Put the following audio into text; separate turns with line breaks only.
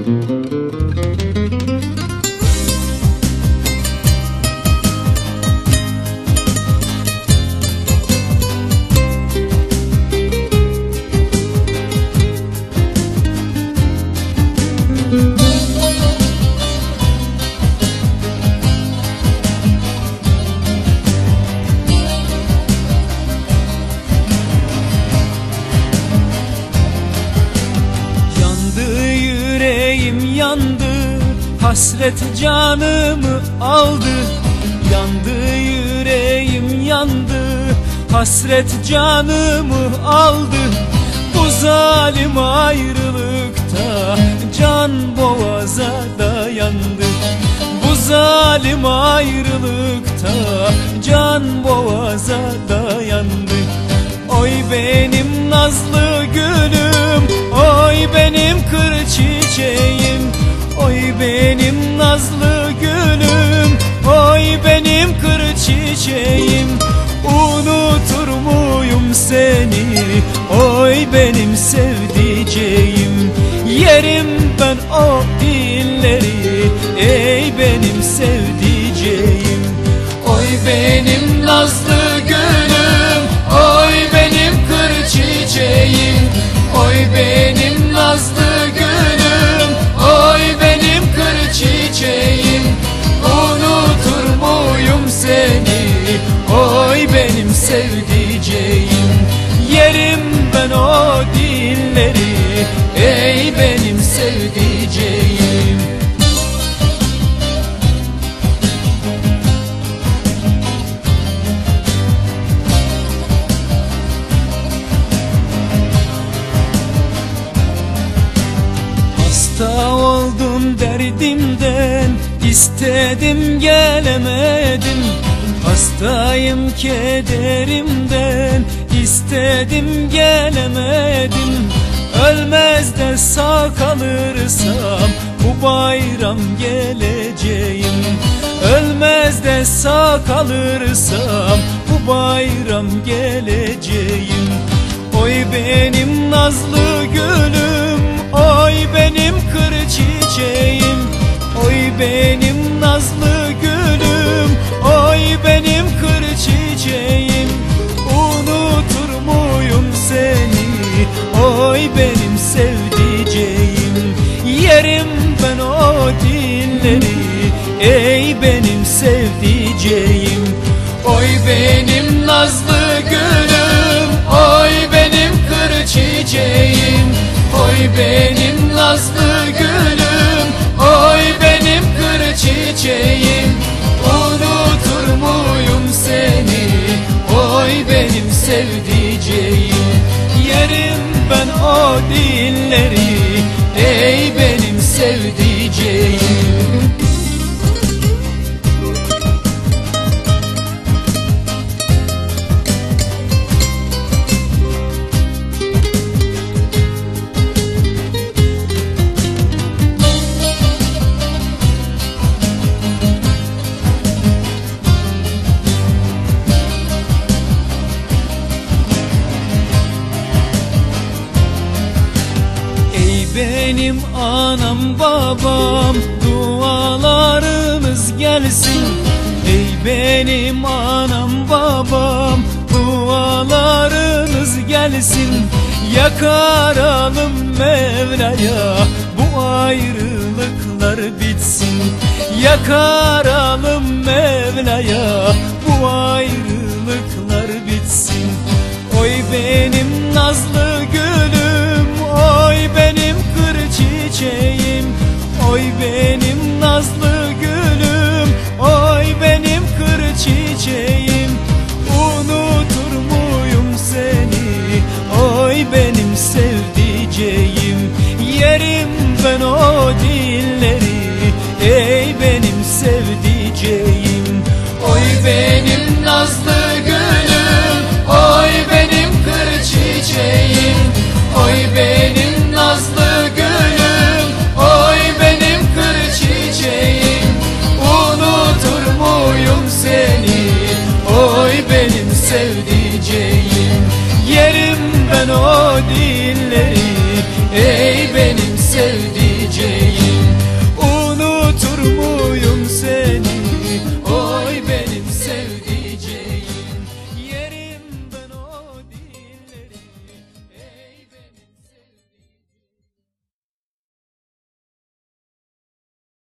Yandı, hasret canımı aldı. Yandı yüreğim yandı, hasret canımı aldı. Bu zalim ayrılıkta can boğaza dayandı. Bu zalim ayrılıkta can boğaza dayandı. Oy benim nazlı gülüm, oy benim kır çiçeğim, oy benim nazlı gülüm, oy benim kır çiçeğim. Unutur muyum seni, oy benim sevdiceğim? Yerim ben o dilleri, ey benim sevdiceğim. Oy benim nazlı gülüm, oy benim kır çiçeğim, oy benim nazlı gülüm, oy benim kır çiçeğim. Unutur muyum seni, oy benim sevdiceğim? Yerim ben o dilleri, ey benim sevdiceğim. Hasta oldum derdimden, istedim gelemedim. Hastayım kederimden, istedim gelemedim. Ölmez de sağ kalırsam bu bayram geleceğim. Ölmez de sağ kalırsam bu bayram geleceğim. Oy benim nazlı gülüm, oy benim kır çiçeğim, oy benim nazlı gülüm, oy benim kır çiçeğim. Unutur muyum seni, oy benim sevdiceğim? Yerim ben o dilleri, ey benim sevdiceğim. Oy benim nazlı gülüm, oy benim kır çiçeğim, oy benim nazlı gülüm, oy benim kır çiçeğim. Unutur muyum seni, oy benim sevdiceğim? Yerim ben o dilleri, ey benim sevdiceğim. Benim anam babam, dualarınız gelsin. Ey benim anam babam, dualarınız gelsin. Yakaralım Mevla'ya, bu ayrılıklar bitsin. Yakaralım Mevla'ya, bu ayrılıklar bitsin. Oy benim nazlı gülüm, oy benim kır çiçeğim, oy benim nazlı gülüm, oy benim kır çiçeğim. Unutur muyum seni, oy benim sevdiceğim? Yerim ben o dilleri, ey benim sevdiceğim. Oy benim nazlı